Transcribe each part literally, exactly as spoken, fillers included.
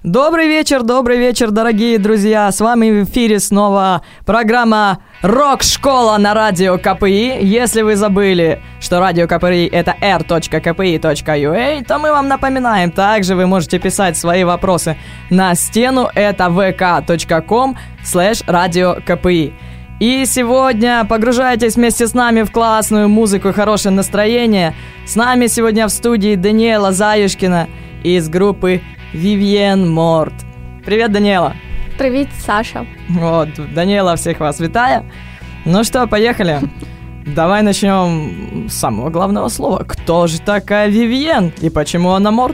Добрый вечер, добрый вечер, дорогие друзья. С вами в эфире снова программа «Рок-школа» на радио КПИ. Если вы забыли, что радио КПИ — это эр точка ка пи и точка ю а, то мы вам напоминаем. Также вы можете писать свои вопросы на стену. Это вэ ка точка ком слэш радио КПИ. И сегодня погружайтесь вместе с нами в классную музыку и хорошее настроение. С нами сегодня в студии Даниэла Заюшкина из группы Vivienne Mort. Привет, Даниэла. Привет, Саша. Вот, Даниэла, всех вас витаю. Ну что, поехали. Давай начнем с самого главного слова. Кто же такая Vivienne і почему вона Морт?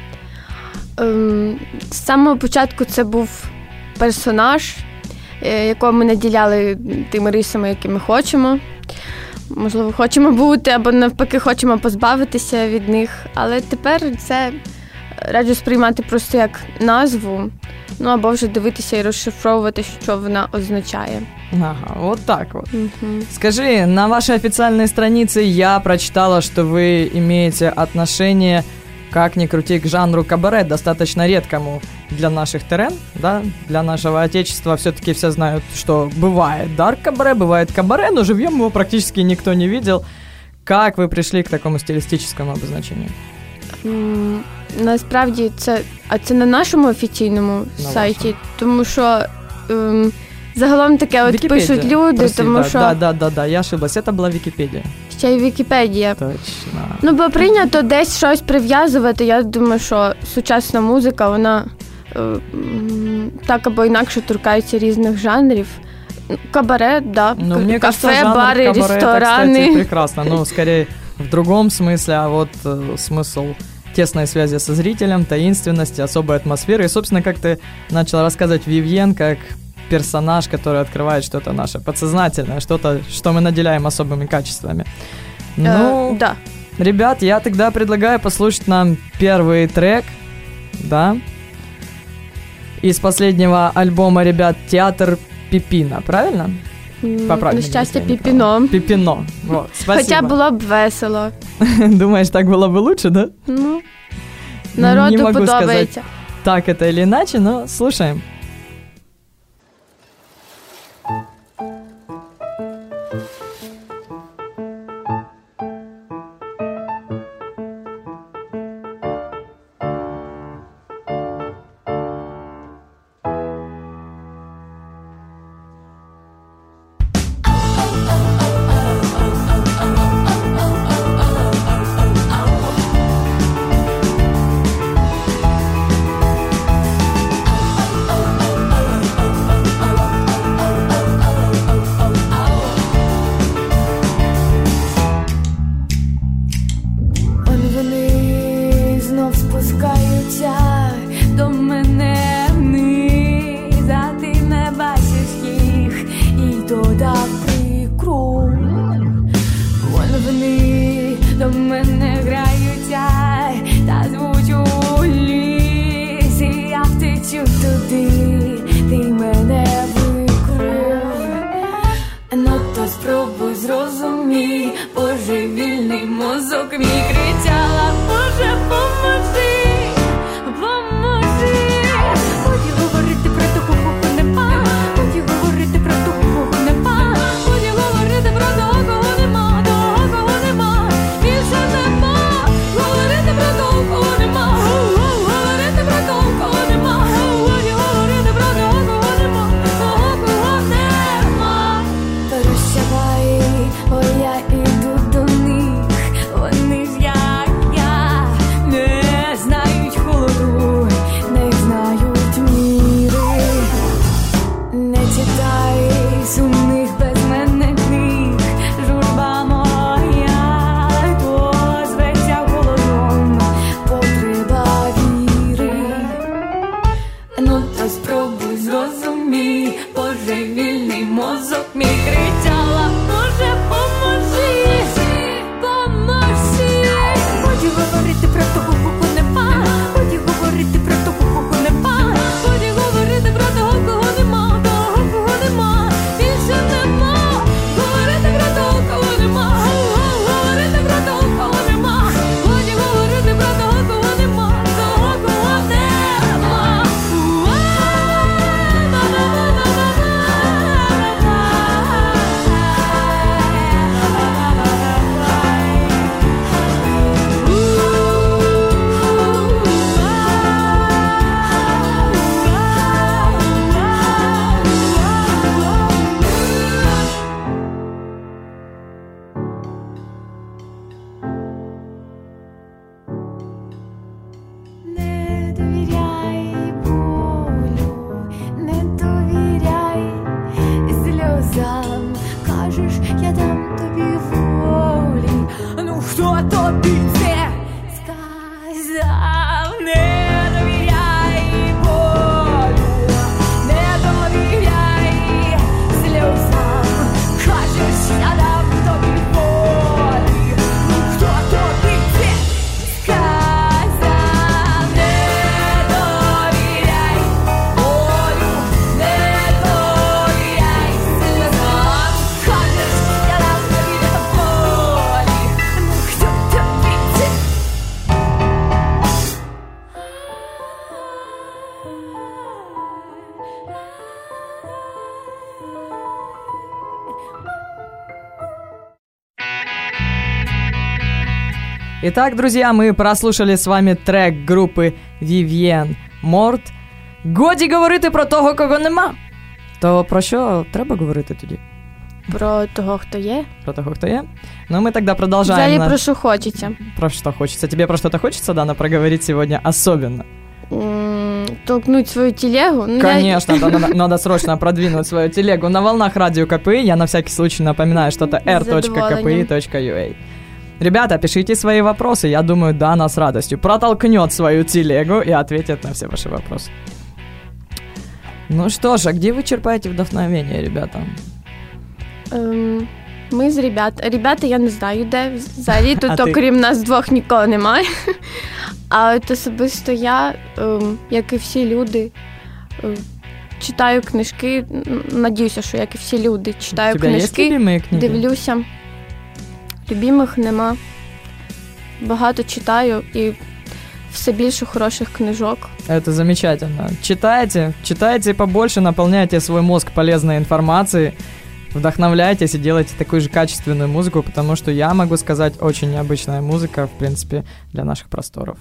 Ем, з самого початку це був персонаж, якого ми наділяли тими рисами, які ми хочемо. Можливо, хочемо бути, або навпаки хочемо позбавитися від них. Але тепер це раджу сприймати просто як назву, ну або вже дивитися і розшифровувати, що вона означає. Ага, вот так вот. Угу. Скажи, на вашей официальной странице я прочитала, что вы имеете отношение, как ни крути, к жанру кабаре, достаточно редкому для наших терен, да, для нашего отечества. Все-таки все знают, что бывает дарк кабаре, бывает кабаре, но живьем его практически никто не видел. Как вы пришли к такому стилистическому обозначению? М, Насправді це, а це на нашому офіційному На сайті, вашому. тому що ем, загалом таке от Википедия. пишуть люди, Прости, тому да, що да, да, да, да, я ошиблась, это была Википедия. ще й Вікіпедія. Точно. Ну, бо прийнято десь щось прив'язувати. Я думаю, що сучасна музика, вона е, м, так або інакше торкається різних жанрів. Кабаре, да, Ну, к- мне кажется, кафе, жанр бари, кабаре это, рестораны. кстати, прекрасно. Ну, скорее, в другом смысле, а вот э, смысл тесной связи со зрителем, таинственности, особой атмосферы. И, собственно, как ты начал рассказывать, Vivienne как персонаж, который открывает что-то наше подсознательное, что-то, что мы наделяем особыми качествами. Ну, Е, да. ребят, я тогда предлагаю послушать нам первый трек, да, из последнего альбома ребят «Театр Пипина», правильно? М, Поправь На меня, щастя, если я не піпіно. Пипино. Вот, спасибо. Хоча було б весело. Думаешь, так было бы лучше, да? Ну, Не народу могу подобається. Так это или иначе, но слушаем. Thank Итак, друзья, мы прослушали с вами трек групи Vivienne Mort. Годі говорити про того, кого нема. То про що треба говорити тоді? Про того, хто є. Про того, хто є? Ну, мы тогда продолжаем. Взагалі, на... про що хочеться. Про что хочется? Тебе про что-то хочется, Дана, проговорить сегодня особенно? М- толкнуть свою телегу. Ну, Конечно, я... да, надо, надо срочно продвинуть свою телегу на волнах радио КПИ. Я на всякий случай напоминаю, что это эр точка ка пи и точка ю а. Ребята, пишите свои вопросы. Я думаю, Дана с радостью протолкнет свою телегу и ответит на все ваши вопросы. Ну что ж, а где вы черпаете вдохновение, ребята? Ем, Ми з ребят. Ребята, я не знаю, де. Взагалі тут, А ти? окрім нас двох, нікого немає. А от особисто я, ем, як і всі люди, ем, читаю книжки. н- Надіюся, що як і всі люди, читаю У тебя есть книжки, любимые книги? дивлюся. Любимих нема. Багато читаю і все більше хороших книжок. Это замечательно. Читайте, читайте побольше, наполняйте свой мозг полезной информацией, вдохновляйтесь и делайте такую же качественную музыку, потому что я могу сказать, очень необычная музыка, в принципе, для наших просторов.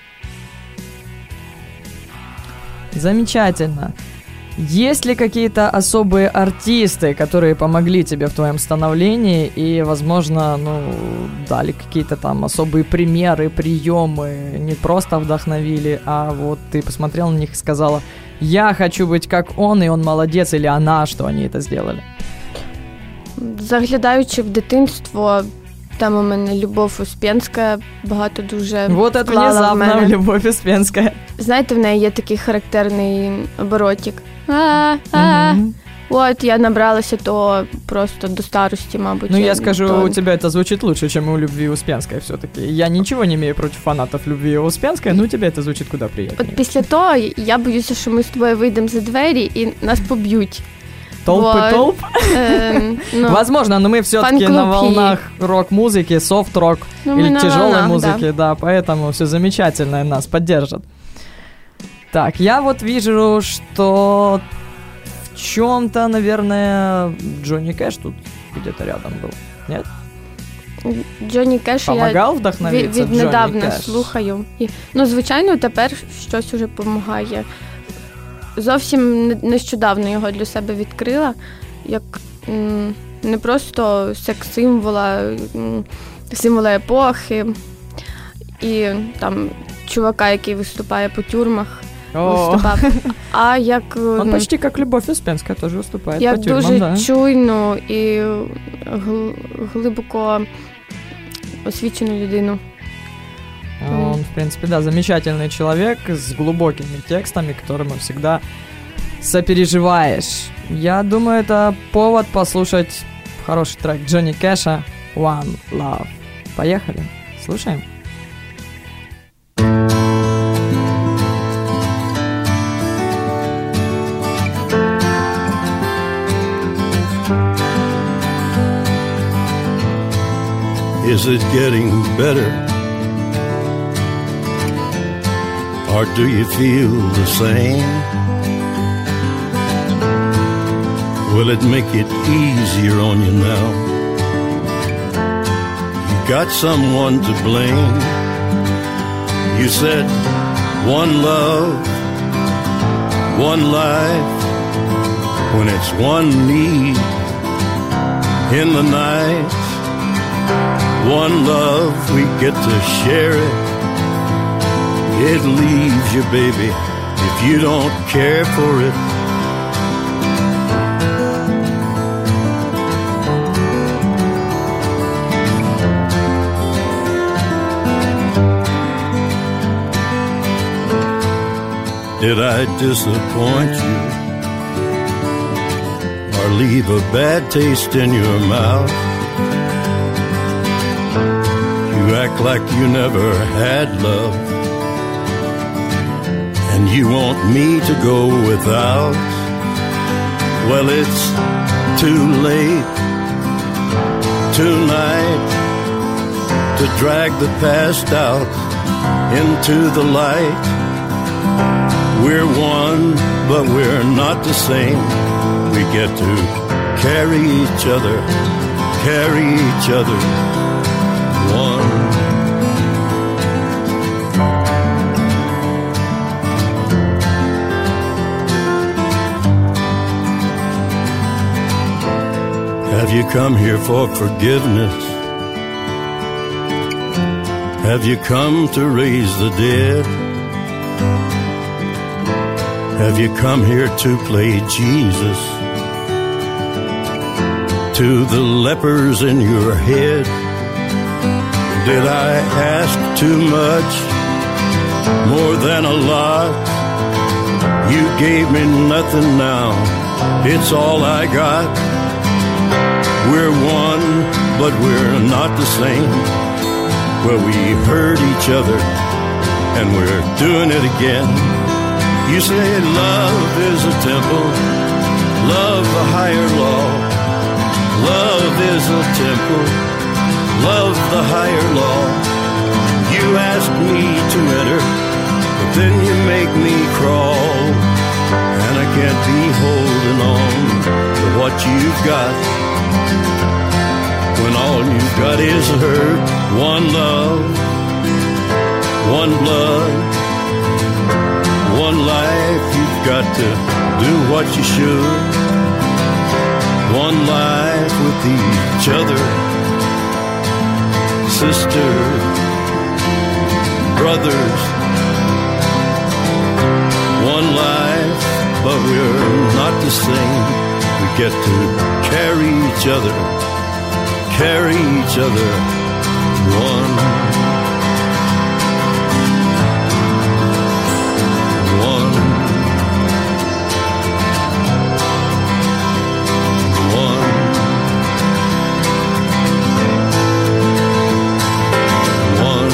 Замечательно. Есть ли какие-то особые артисты, которые помогли тебе в твоем становлении и, возможно, ну, дали какие-то там особые примеры, приемы, не просто вдохновили, а вот ты посмотрел на них и сказала: я хочу быть как он, и он молодец, или она, что они это сделали? Заглядаючи в дитинство, там у мене Любов Успенська багато дуже Вот это вклала в внезапно, мене. Любовь Успенская. Знаєте, в неї є такий характерний оборотик. А-а-а. Мгм. От, я набралася того просто до старості, мабуть. Ну, я скажу, То- у тебя это звучит лучше, чем у Любви Успенской все-таки. Я ничего не имею против фанатов Любви Успенской, но у тебя это звучит куда приятнее. От після того я боюся, що ми з тобою вийдемо за двері і нас поб'ють. Толпы вот. толп? Ем, ну, Возможно, но мы все-таки фан-клуб на и- волнах рок-музыки, софт-рок ну, ми или на тяжелой волнах, музыки, да. поэтому все замечательно, и нас поддержат. Так, я вот вижу, что в чем-то, наверное, Джонни Кэш тут где-то рядом был. Нет? да. Джонні Кеш я Помогал від, вдохновиться Джонни віднедавна Кэш? слухаю. І, ну, звичайно, тепер щось уже допомагає. Зовсім не- нещодавно його для себе відкрила, як м, не просто секс-символа, м, символа епохи і там чувака, який виступає по тюрмах, О, виступав, а як, он м, почти как Любовь Успенская тоже выступает як по тюрьмам, дуже да. чуйну і гл- глибоко освічену людину. А Он, в принципе, да, замечательный человек с глубокими текстами, которым всегда сопереживаешь. Я думаю, это повод послушать хороший трек Джонни Кэша «One Love». Поехали, слушаем. Is it getting better? Or do you feel the same? Will it make it easier on you now? You got someone to blame. You said one love, one life, when it's one need in the night. One love, we get to share it. It leaves you, baby, if you don't care for it. Did I disappoint you or leave a bad taste in your mouth? You act like you never had love, and you want me to go without. Well, it's too late tonight to drag the past out into the light. We're one, but we're not the same. We get to carry each other, carry each other. One, you come here for forgiveness? Have you come to raise the dead? Have you come here to play Jesus to the lepers in your head? Did I ask too much? More than a lot? You gave me nothing now, it's all I got. We're one, but we're not the same. Well, we hurt each other, and we're doing it again. You say love is a temple, love the higher law. Love is a temple, love the higher law. You ask me to enter, but then you make me crawl. And I can't be holding on to what you've got, when all you've got is hurt. One love, one blood, one life. You've got to do what you should. One life with each other, sisters, brothers. One life, but we're not the same. We get to carry each other, carry each other. One, one, one, one.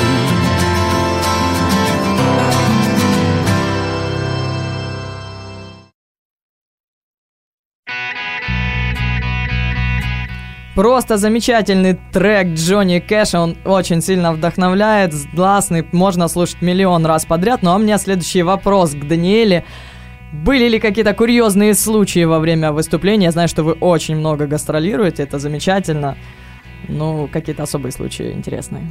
Просто замечательный трек Джонни Кэша, он очень сильно вдохновляет, классный, можно слушать миллион раз подряд. Ну а у меня следующий вопрос к Даниэле. Были ли какие-то курьезные случаи во время выступления? Я знаю, что вы очень много гастролируете, это замечательно. Ну, какие-то особые случаи интересные.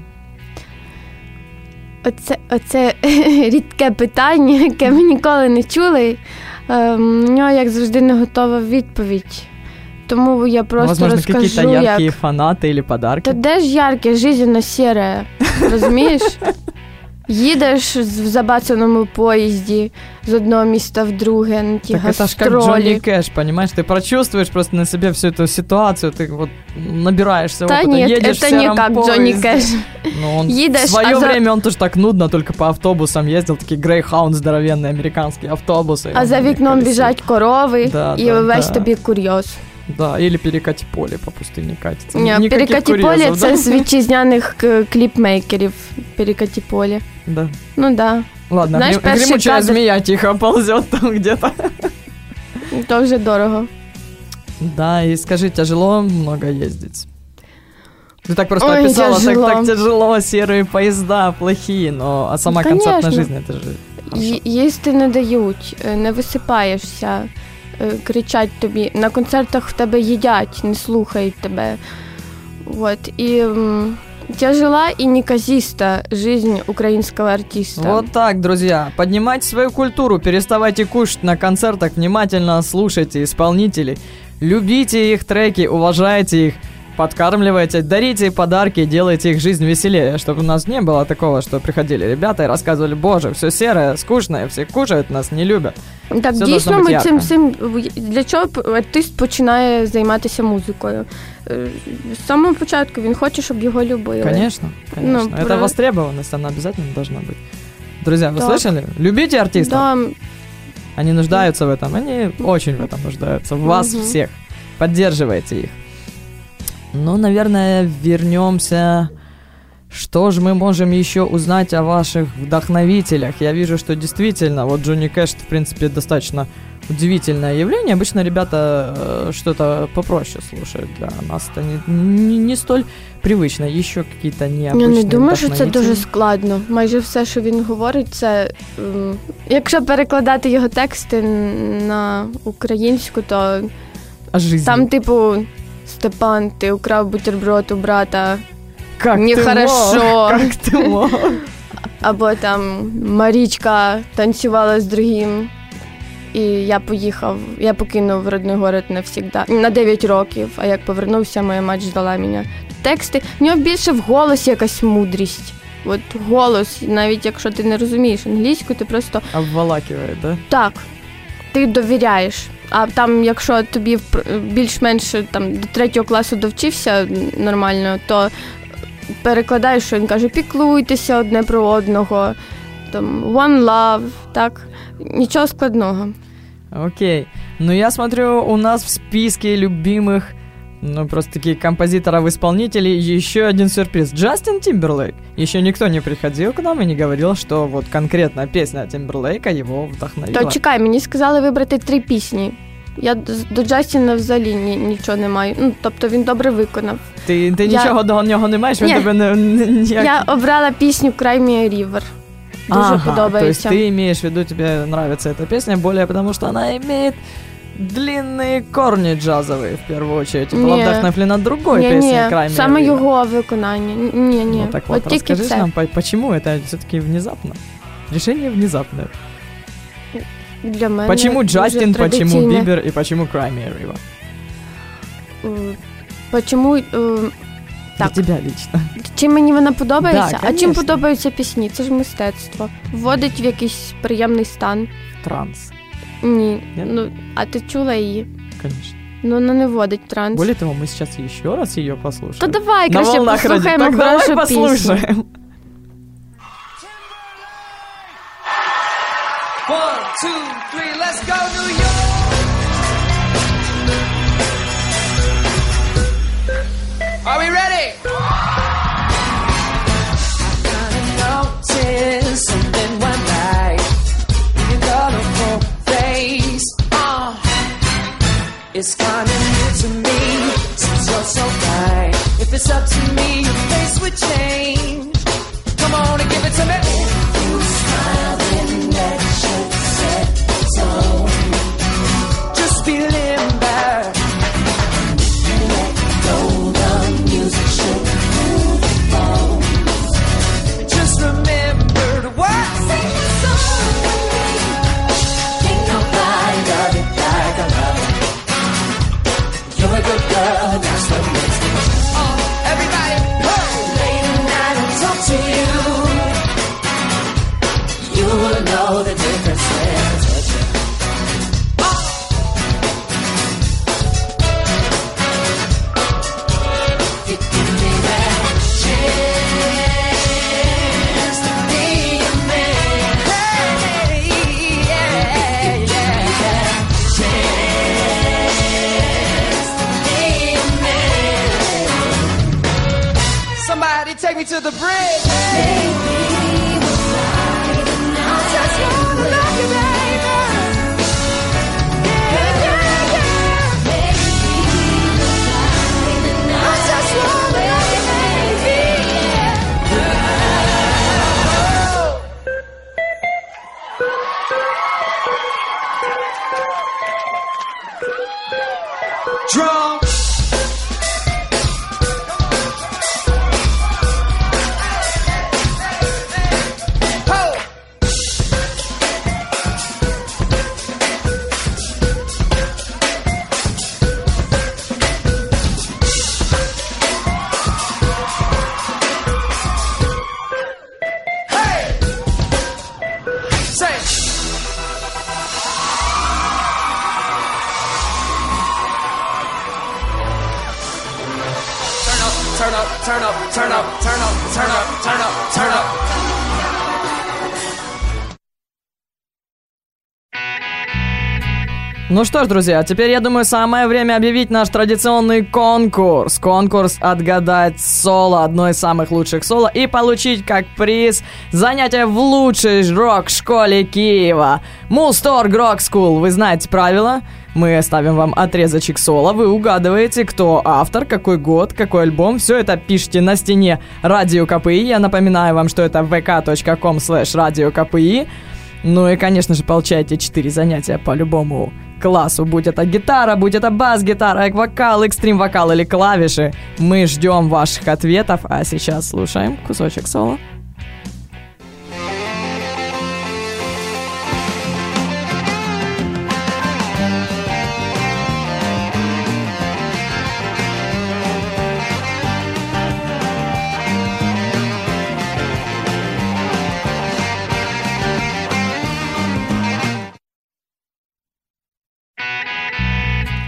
Оце, оце рідке питання, яке ми ніколи не чули. На нього, як завжди, не готова відповідь. Тому я просто Возможно, розкажу, какие-то яркие як... фанаты или подарки. Та де ж ярке, жизненно сере, розумієш? Їдеш в забацаному поїзді з одного міста в друге, на ті так гастролі. это ж как Джонни Кэш, понимаешь? Ты прочувствуешь просто на себе всю эту ситуацию, ты вот набираешься Та опыта, ні, едешь в это сером не как поезде. Джонни Кэш. Ну, он Едешь, в свое а за... время он тоже так нудно, только по автобусам ездил, такие Greyhound здоровенные американские автобусы. А за вікном біжать корови, да, і да, весь да. тобі курйоз. Да, или перекати поле по пустыне катится. Ні, Никаких перекати курьезов, поле – це да? з вітчизняних к- кліпмейкерів. Перекати поле. Да. Ну да, Ладно, Знаешь, грим- перший гремучая кадр- змея тихо ползет там где-то. то вже дорого. Да, и скажи, тяжело много ездить? Ты так просто Ой, описала, так, тяжело. так тяжело, серые поезда, плохие, но а сама Ну, концертная конечно. жизнь, это же хорошо. Ї- Їсти не дають, е, не висипаєшся, е, кричать тобі. На концертах в тебе їдять, не слухають тебе. Вот. І м, тяжела і неказиста жизнь українського артиста. Вот так, друзья. Поднимайте свою культуру, переставайте кушать на концертах, внимательно слушайте исполнителей, любите их треки, уважайте их, подкармливайте, дарите подарки, делайте их жизнь веселее, чтобы у нас не было такого, что приходили ребята и рассказывали: боже, все серое, скучное, все кушают, нас не любят. Так, Все дійсно, должно бути ми ярко. цим всім... Для чого артист починає займатися музикою? Е, З самого початку він хоче, щоб його любили. Конечно, конечно. Ну, Это про- востребованность, она обязательно должна быть. Друзья, вы Так. слышали? Любите артистов. Да, Они нуждаются в этом. Они очень в этом нуждаются. В вас Мгм. всех. Поддерживайте их. Ну, наверное, вернемся. Что же мы можем еще узнать о ваших вдохновителях? Я вижу, что действительно, вот Джонни Кэш, в принципе, достаточно удивительное явление. Обычно ребята э, что-то попроще слушают. Для нас это не, не, не столь привычно. Еще какие-то необычные я не думаю, що це вдохновители. дуже складно. Майже все, що він говорить, це... ем, Якщо перекладати його тексти на українську, то О жизни. там, типу, Степан, ти украв бутерброд у брата, Как ты нехорошо. мог? Как ты мог? або там Марічка танцювала з другим. І я поїхав, я покинув родний город навсігда, на дев'ять років, а як повернувся, моя мать ждала мене. Тексти, в нього більше в голосі якась мудрість. От голос, навіть якщо ти не розумієш англійську, ти просто... Обволакиває, да? Так, ти довіряєш. А там, якщо тобі більш-менш там, до третього класу довчився нормально, то перекладаєш, що він каже, піклуйтеся одне про одного, там, one love, так, нічого складного. Окей. Ну, я смотрю, у нас в списке любимых, ну, просто такие композиторов-исполнителей еще один сюрприз. Джастин Тимберлейк. Еще никто не приходил к нам и не говорил, что вот конкретно песня Тимберлейка его вдохновила. То чекай, мені сказали вибрати три пісні. Я до Джастіна взагалі ні, нічого не маю. Ну, тобто він добре виконав. Ти, ти я... нічого до нього не маєш? Він Ні. тебе не, ніяк... Я обрала пісню «Cry Me a River». Дуже ага, подобається. То есть ты имеешь в виду, тебе нравится эта песня, более потому что она имеет длинные корни джазовые, в первую очередь. Была вдохновлена другой не, песней «Cry Me a River. Саме його виконання. Ні, ні. Ну так вот, вот расскажи це. нам, почему это все-таки внезапно? Решение внезапное. Для мене почему Джастин, почему традиційне. Бібер и почему Cry Me a River? Uh, почему... Uh, так. Для тебя лично. Чим мені вона подобається? Да, а чим подобаються пісні? Це ж мистецтво. Вводить в якийсь приємний стан. Транс. Ні. Нет? Ну, а ти чула її? Конечно. Ну, вона не вводить в транс. Более того, мы сейчас еще раз ее послушаем. То давай, На краще волнах ради. послухаємо Так давай хорошу пісню. послушаем. One, two, three, let's go, New York! Are we ready? I noticed something went right. Your colorful face, uh, it's kinda new to me, since you're so bright. If it's up to me, your face would change. Come on and give it to me. If you smile, then that should set the tone. Just be limber. Let go, the music should move on. Just remember to what? Sing the song with me. Ain't nobody love it like I love it. You're a good girl, that's what makes me. Oh, everybody, hey! Late at night I talk to you. You will know the difference when I touch you. Oh. You give me that chance to be a man. Hey, yeah, yeah, yeah. Chance to be a man. Somebody take me to the bridge. Maybe we'll fly tonight. I just wanna love you, baby. Yeah, yeah, yeah. Maybe we'll fly tonight. I just wanna love you, baby. Yeah. Drums. Turn up, turn up, turn up, turn up, turn up, turn up, turn up. Ну что ж, друзья, теперь, я думаю, самое время объявить наш традиционный конкурс. Конкурс «Отгадать соло», одно из самых лучших соло, и получить как приз занятие в лучшей рок-школе Киева. Мулсторг Rock School. Вы знаете правила. Мы ставим вам отрезочек соло, вы угадываете, кто автор, какой год, какой альбом. Все это пишите на стене Радио КПИ. Я напоминаю вам, что это vk.com слэш радио КПИ. Ну и, конечно же, получаете четыре занятия по любому классу. Будь это гитара, будь это бас-гитара, вокал, экстрим-вокал или клавиши. Мы ждем ваших ответов. А сейчас слушаем кусочек соло.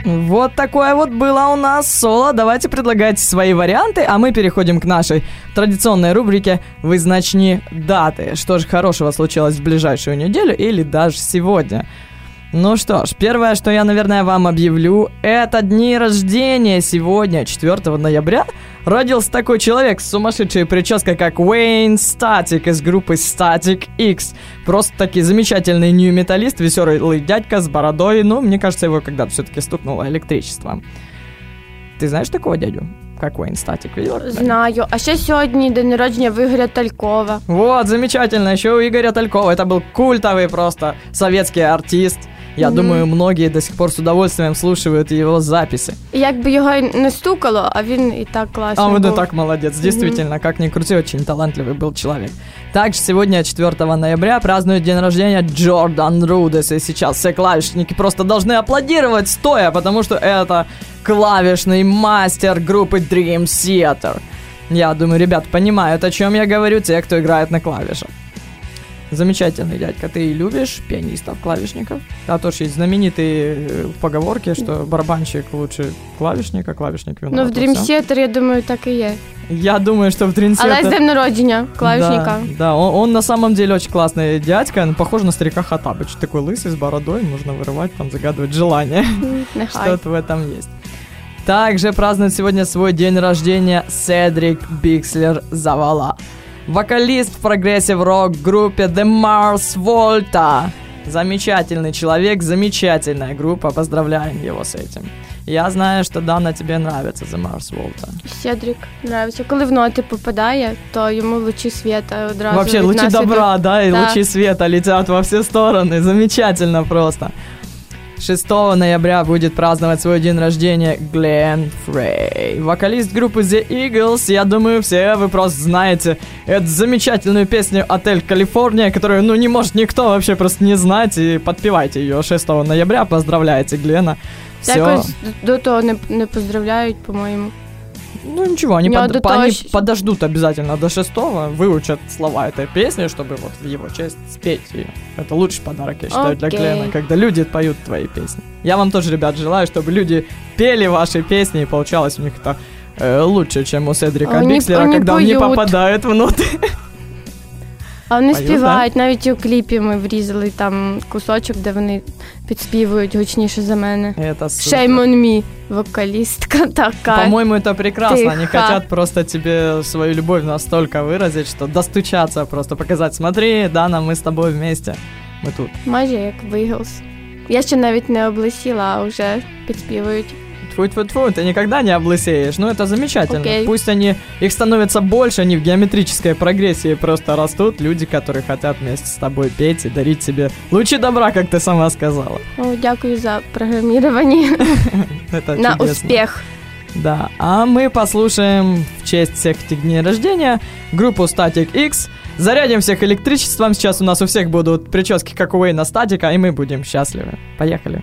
Вот такое вот было у нас соло. Давайте предлагайте свои варианты, а мы переходим к нашей традиционной рубрике «Вызначни даты». Что же хорошего случилось в ближайшую неделю или даже сегодня? Ну что ж, первое, что я, наверное, вам объявлю, это дни рождения. Сегодня, четвёртого ноября, родился такой человек с сумасшедшей прической, как Уэйн Статик из группы Static X. Просто таки замечательный нью-металлист, веселый дядька с бородой. Ну, мне кажется, его когда-то все-таки стукнуло электричеством. Ты знаешь такого дядю? Как Уэйн Статик, видел? Знаю. А ще сьогодні день народження в Ігоря Талькова. Вот, замечательно. Еще у Игоря Талькова. Это был культовый просто советский артист. Я mm-hmm. думаю, многие до сих пор с удовольствием слушают его записи. І якби його не стукало, а він і так классно А он был. и так молодец. Действительно, mm-hmm. как ни крути, очень талантливый был человек. Также сегодня, четвёртого ноября, празднует день рождения Джордан Рудес. И сейчас все клавишники просто должны аплодировать стоя, потому что это клавишный мастер группы Dream Theater. Я думаю, ребят понимают, о чем я говорю, те, кто играет на клавишах. Замечательный дядька. Ты любишь пианистов, клавишников? А то ж есть знаменитые поговорки, что барабанщик лучше клавишника, клавишник виноват. Ну, в Dream Theater, я думаю, так і є. Я думаю, что в Dream Theater... Але з днем народження клавишника. Да, да он, он на самом деле очень классный дядька, он похож на старика Хаттабыча. Такой лысый, с бородой, можно вырывать, там, загадывать желание. Что-то в этом есть. Также празднует сегодня свой день рождения Седрик Бикслер Завала. Вокалист в прогрессив-рок группе The Mars Volta. Замечательный человек, замечательная группа. Поздравляем его с этим. Я знаю, что, Дана, тебе нравится The Mars Volta. Седрик нравится. Коли в ноти попадає, то йому лучі света одразу. Вообще, лучи добра, да, и да. лучи света летят во все стороны. Замечательно просто. шестого ноября будет праздновать свой день рождения Глен Фрей, вокалист группы The Eagles. Я думаю, все вы просто знаете эту замечательную песню «Отель Калифорния», которую, ну, не может никто вообще просто не знать, и подпевайте ее шестого ноября, поздравляйте Глена. Все. Якось до того не, не поздравляють, по-моєму. Ну ничего, они, под, по, они точно. подождут обязательно до шестого, выучат слова этой песни, чтобы вот в его честь спеть ее. Это лучший подарок, я считаю, для Окей. Глена, когда люди поют твои песни. Я вам тоже, ребят, желаю, чтобы люди пели ваши песни, и получалось у них это э, лучше, чем у Седрика Они- Бикслера, они когда он не поют. попадает в ноты. А вони Поють, співають, навіть у кліпі ми врізали там кусочок, де вони підспівують гучніше за мене. Это супер. Shame on me, вокалістка така. По-моему, это прекрасно. Они Тихо. хотят просто тебе свою любовь настолько выразить, что достучаться, просто показать. Смотри, Дана, мы с тобой вместе. Мы тут. Майже як Виглс. Я ще навіть не облесіла, а вже підспівують. Тьфу-тьфу-тьфу, ты никогда не облысеешь. Ну, это замечательно. Окей. Пусть они, их становится больше, они в геометрической прогрессии просто растут. Люди, которые хотят вместе с тобой петь и дарить тебе лучи добра, как ты сама сказала. О, дякую за программирование. Это На чудесно. успех. Да, а мы послушаем в честь всех этих дней рождения группу Static X. Зарядим всех электричеством. Сейчас у нас у всех будут прически, как у Уэйна Статика, и мы будем счастливы. Поехали.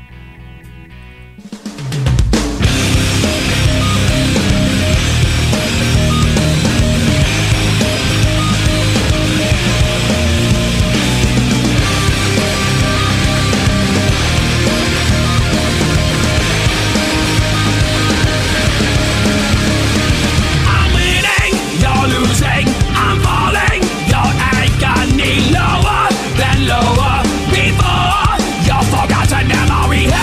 Lower than lower before your forgotten memory.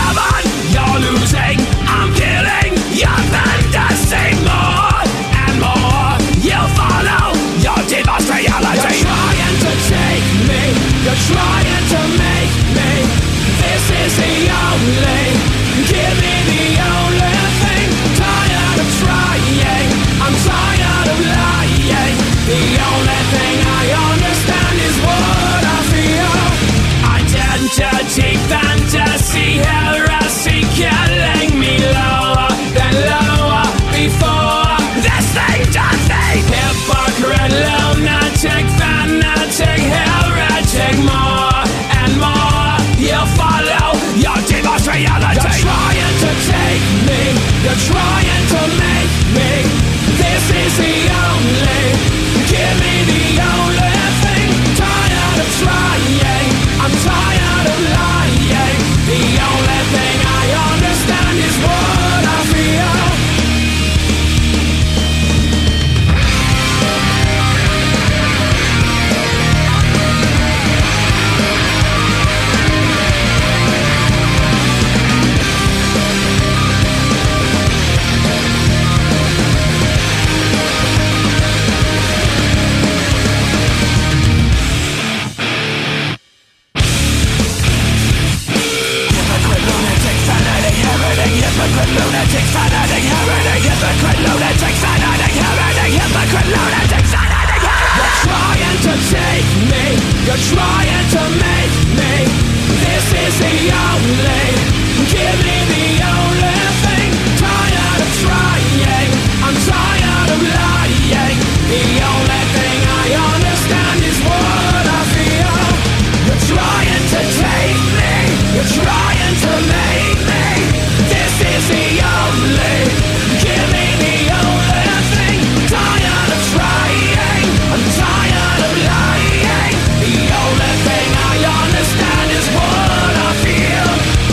lunatics, fanatic, heretic, hypocrite lunatics, fanatic, heretic, hypocrite lunatics, fanatic, heretic. You're trying to take me, you're trying to make me. This is the only, give me the only thing. Tired of trying, I'm tired of lying. The only thing I understand is what I feel. You're trying to take me, you're trying to make me. This is the only, give me the only thing. Tired of trying, I'm tired of lying. The only thing I understand is what I feel.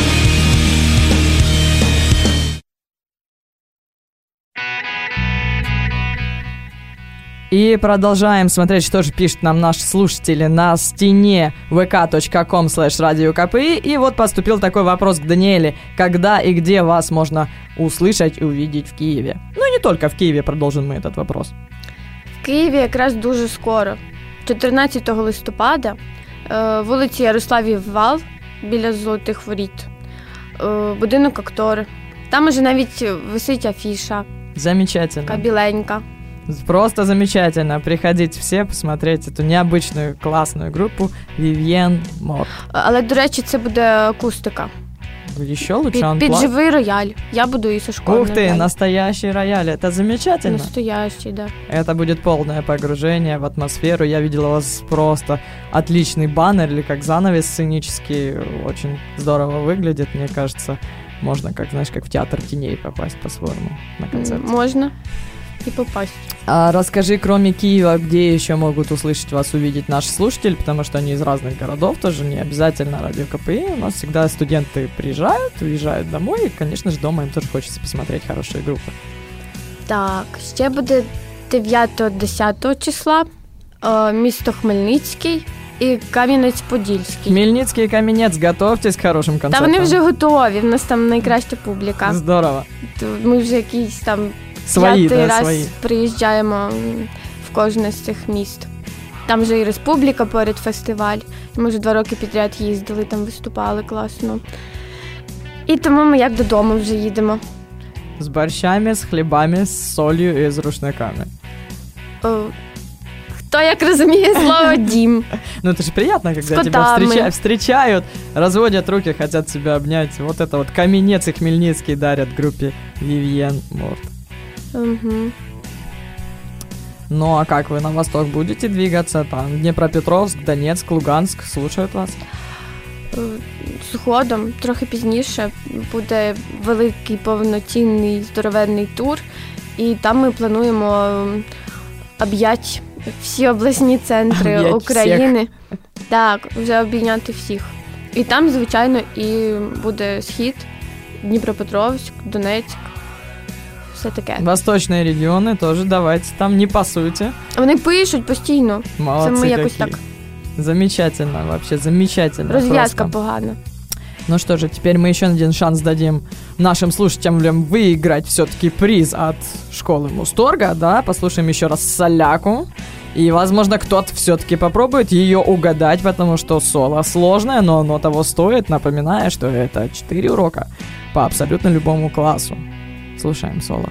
И продолжаем смотреть, что же пишут нам наши слушатели на стене вэ ка точка ком слэш радио ка пэ и. И вот поступил такой вопрос к Даниэле. Когда и где вас можно услышать и увидеть в Киеве? Ну, не только в Киеве, продолжим мы этот вопрос. В Києві якраз дуже скоро, чотирнадцятого листопада, е, вулиці Ярославів Вал, біля Золотих Воріт, е, будинок актори. Там уже навіть висить афіша, Замечательно. така біленька. Просто замечательно. Приходите все посмотреть эту необычную классную группу Vivienne Mort. Але, до речі, це буде акустика. Еще лучше Під, он під пла- живий рояль. Я буду і Сашко. Ух ты, настоящий рояль. Это замечательно. Настоящий, да. Это будет полное погружение в атмосферу. Я видел у вас просто отличный баннер или как занавес сценический. Очень здорово выглядит, мне кажется. Можно, как, знаешь, как в театр теней попасть по-своему на концерт. Можна і попасть. А расскажи, кроме Киева, где еще могут услышать вас, увидеть наши слушатели, потому что они из разных городов, тоже не обязательно радио ка пэ и. У нас всегда студенты приезжают, уезжают домой, и, конечно же, дома им тоже хочется посмотреть хорошие группы. Так, ще буде дев'ятого-десятого числа е, місто Хмельницький і Кам'янець-Подільський. Хмельницкий и Каменец, готовьтесь к хорошим Та концертам. вони вже готові, в нас там найкраща публіка. Здорово. То ми вже якийсь там Свої, п'ятий да, раз свої. приїжджаємо м, в кожне з цих міст. Там вже і Республіка поряд фестиваль. Ми вже два роки підряд їздили, там виступали класно. І тому ми як додому вже їдемо. С борщами, с хлебами, с солью и с рушниками. О, хто як розуміє слово «дім». Ну это же приятно, когда С тебя котами. встреча- встречают, разводят руки, хотят тебя обнять. Вот это вот Каменец и Хмельницкий дарят группе Vivienne Mort. Угу. Ну а как вы на восток будете двигаться? Там Днепропетровск, Донецк, Луганск слушают вас? Е, Згодом, трохи пізніше, буде великий повноцінний здоровенний тур, і там ми плануємо ем, об'яти всі обласні центри Об'ять України. Так, вже обійняти всіх. І там, звичайно, і буде Схід, Дніпропетровськ, Донецьк, все таке. Восточные регионы тоже давайте там, не пасуйте. Вони пишуть постійно, Молодцы це ми якось какие. так, Замечательно, вообще замечательно. розв'язка просто. погана. Ну что же, теперь мы еще один шанс дадим нашим слушателям выиграть все-таки приз от школы Мусторга, да, послушаем еще раз Соляку, и, возможно, кто-то все-таки попробует ее угадать, потому что соло сложное, но оно того стоит, напоминаю, что это четыре урока по абсолютно любому классу. Слушаем соло.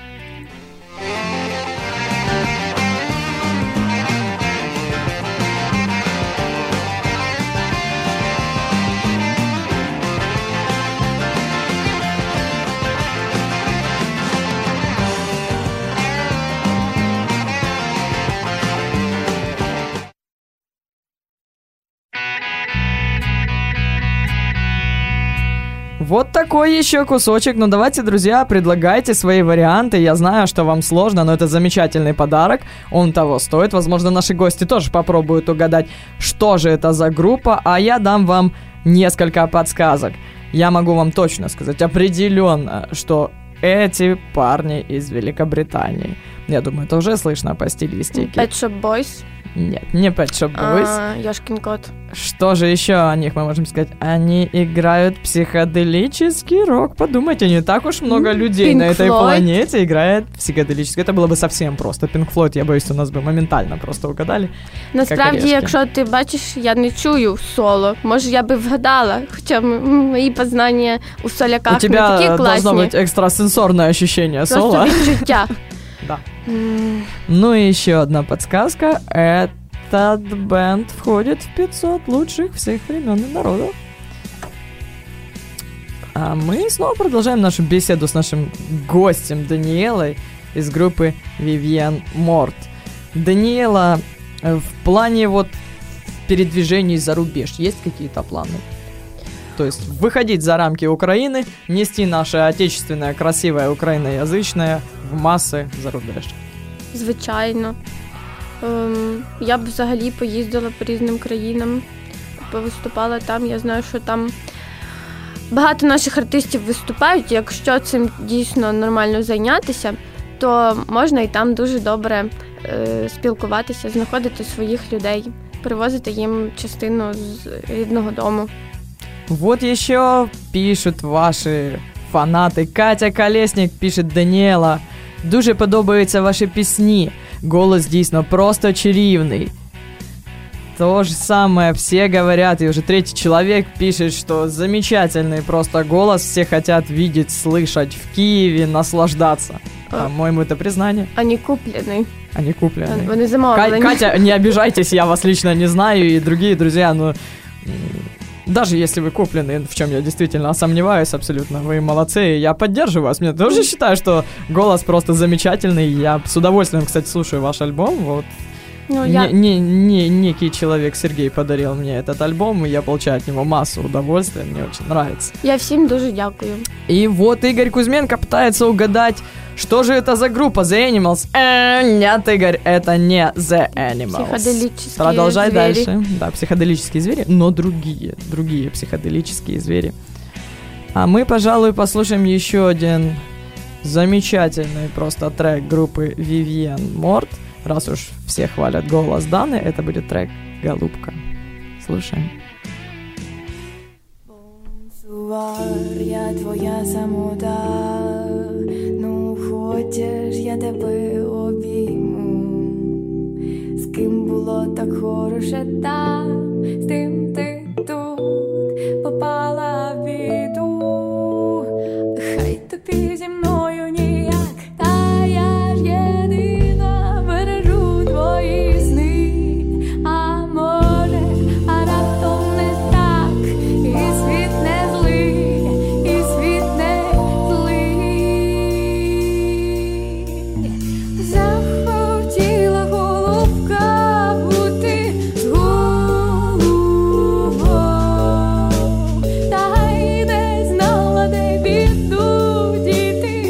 Вот такой еще кусочек. Ну давайте, друзья, предлагайте свои варианты. Я знаю, что вам сложно, но это замечательный подарок. Он того стоит. Возможно, наши гости тоже попробуют угадать, что же это за группа. А я дам вам несколько подсказок. Я могу вам точно сказать определенно, что эти парни из Великобритании. Я думаю, это уже слышно по стилистике. Pet Shop Boys. Нет, не Pet Shop Boys. А, Ёшкин кот. Что же еще о них мы можем сказать? Они играют психоделический рок. Подумайте, не так уж много людей Pink на этой Floyd. планете играет психоделический. Это было бы совсем просто. Pink Floyd, я боюсь, у нас бы моментально просто угадали. Насправді, орешки. якщо ти бачиш, я не чую соло. Може, я би вгадала, хоча м- мої познання у соляках У тебя не такі класні. должно быть экстрасенсорное ощущение Просто соло. відчуття. Да. М, Ну и еще одна подсказка. Этот бенд входит в пятьсот лучших всех времен и народов. А мы снова продолжаем нашу беседу с нашим гостем Даниэлой из группы Vivienne Mort. Даниэла, э, в плане вот передвижений за рубеж есть какие-то планы? То есть выходить за рамки Украины, нести наше отечественное, красивое украиноязычное в массы за рубеж. Звичайно. Ем, я б взагалі поїздила по різним країнам, повиступала там. Я знаю, що там багато наших артистів виступають. Якщо цим дійсно нормально зайнятися, то можна і там дуже добре е, спілкуватися, знаходити своїх людей, привозити їм частину з рідного дому. Вот еще пишут ваши фанаты. Катя Колесник пишет: Даніела, дуже подобаються ваші пісні. Голос дійсно просто чарівний. То же самое все говорят, и уже третий человек пишет, что замечательный просто голос, все хотят видеть, слышать в Киеве, наслаждаться. По-моему, это признание, А не куплений. а не купленный. Вони Ка- замовлені. Катя, не обижайтесь, я вас лично не знаю, и другие друзья, но м, даже если вы куплены, в чем я действительно сомневаюсь абсолютно, вы молодцы, и я поддерживаю вас. Я тоже считаю, что голос просто замечательный. Я с удовольствием, кстати, слушаю ваш альбом. Вот. Ну, я... Не, не, не, некий человек Сергей подарил мне этот альбом, и я получаю от него массу удовольствия, мне очень нравится. я всім дуже дякую. И вот Игорь Кузьменко пытается угадать, что же это за группа The Animals. Э, нет, Игорь, это не The Animals. Психоделические Продолжай звери. дальше. Да, психоделические звери, но другие, другие психоделические звери. А мы, пожалуй, послушаем еще один замечательный просто трек группы Vivienne Mort. Раз уж все хвалят голос Даны, это будет трек «Голубка». Слушаем. Бонсуар, я твоя самота, ну хочеш, я тебе обійму. З ким було так хороше там, з тим ти тут попала в біду. Хай тобі зі мною ніяк, та я ж єдина бережу твої сни. А може, а раптом не так, і світ не злий, і світ не злий. Захотіла голубка бути з голубом, та й не знала, де підуть діти.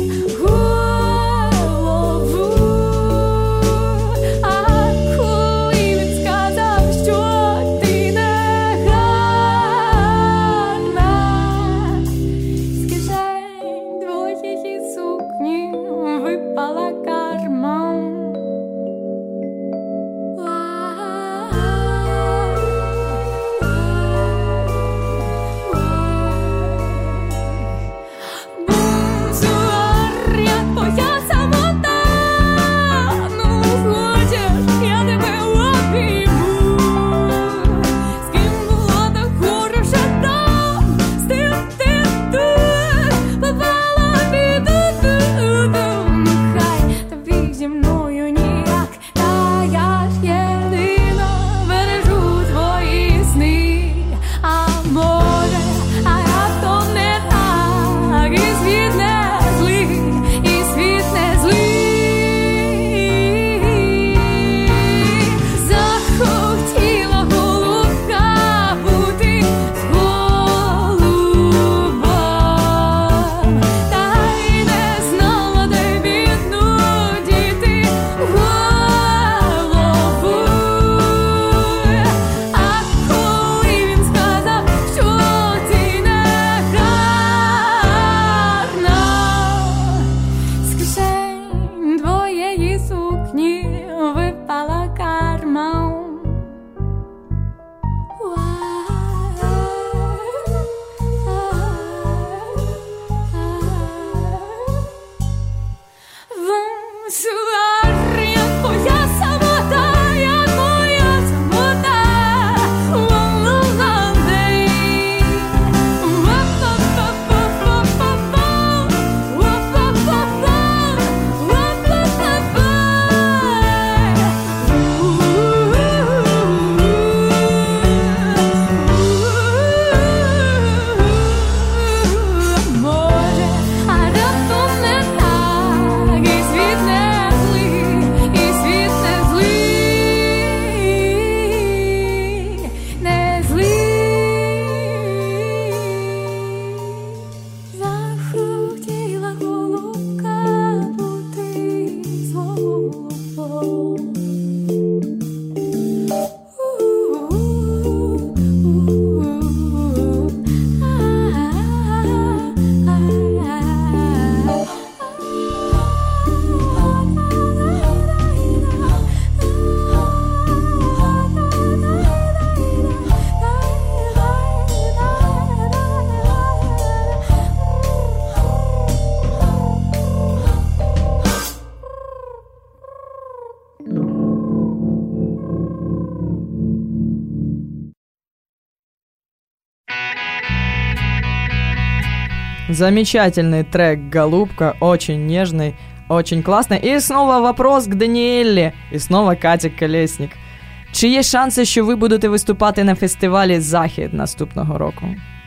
Замечательный трек «Голубка», очень нежный, очень классный. И снова вопрос к Даніеллі, і снова Катя Колесник. Чи є шанси, що ви будете виступати на фестивалі «Захід» наступного року?